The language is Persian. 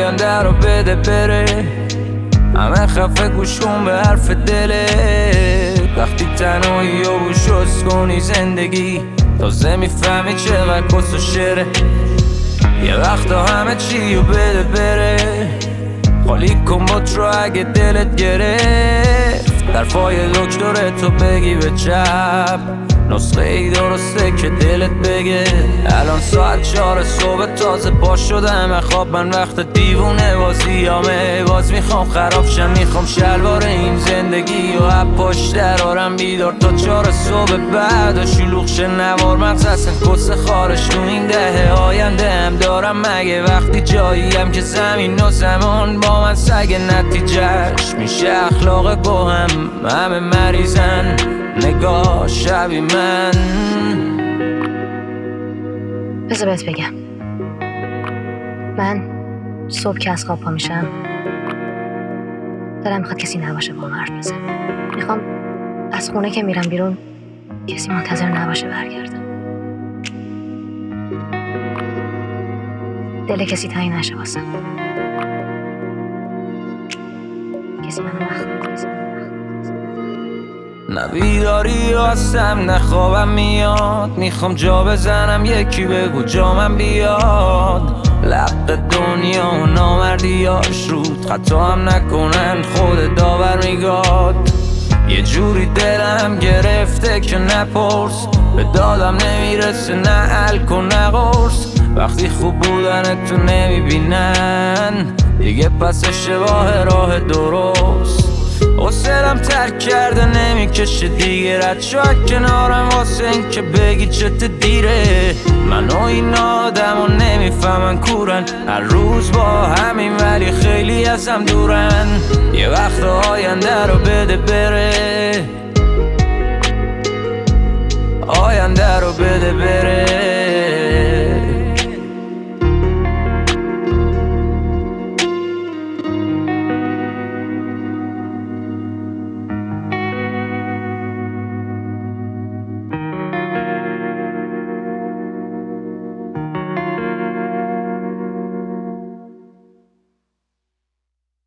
آینده رو بده بره. همه خفه گوش کن به حرف دلت. وقتی تنهایی و گوشوز کنی زندگی تازه میفهمی چقدر کس و شره. یه وقتا همه چی رو بده بره. خالی کن بات رو اگه دلت گرفت. طرفای دکتره تو بگی به چپ نسخه ای درسته که دلت بگه. الان ساعت 4 صبح تازه پا شدم خواب. من وقت دیوونه بازیامه. باز میخوام خراب شم، میخوام شلوار این زندگی و اب پشت درارم بیدار تا 4 صبح بعد و شلوغ شه نوار مغز اصلا کس خارش. تو این دهه آینده هم دارم مگه وقتی جاییم که زمین و زمان با من سگ نتیجهش میشه اخلاق گوهم. همه مریضن نگاه شبی من. بذار بهت بگم، من صبح که از خواب پا میشم دلم میخواد کسی نباشه با من حرف بزنه. میخوام از خونه که میرم بیرون کسی منتظر نباشه برگردم. دل کسی تنگ نشه واسم. کسی منو نخواد. نه بیداری هستم نه خوابم میاد. میخوام جا بزنم یکی بگو جامم بیاد. لب دنیا و نامردیاش رود خطا هم نکنن خود داور میگاد. یه جوری دلم گرفته که نپرس. به دادم نمیرسه نه الکل نه قرص. وقتی خوب بودن تو نمیبینن دیگه پس اشتباه راه درست. حسلم ترک کرده نمیکشه دیگه. رد شو کنارم واسه این که بگی چت دیره. من و این آدم و نمیفهمن کورن. هر روز با همین ولی خیلی ازم دورن. یه وقت آینده رو بده بره. آینده رو بده بره.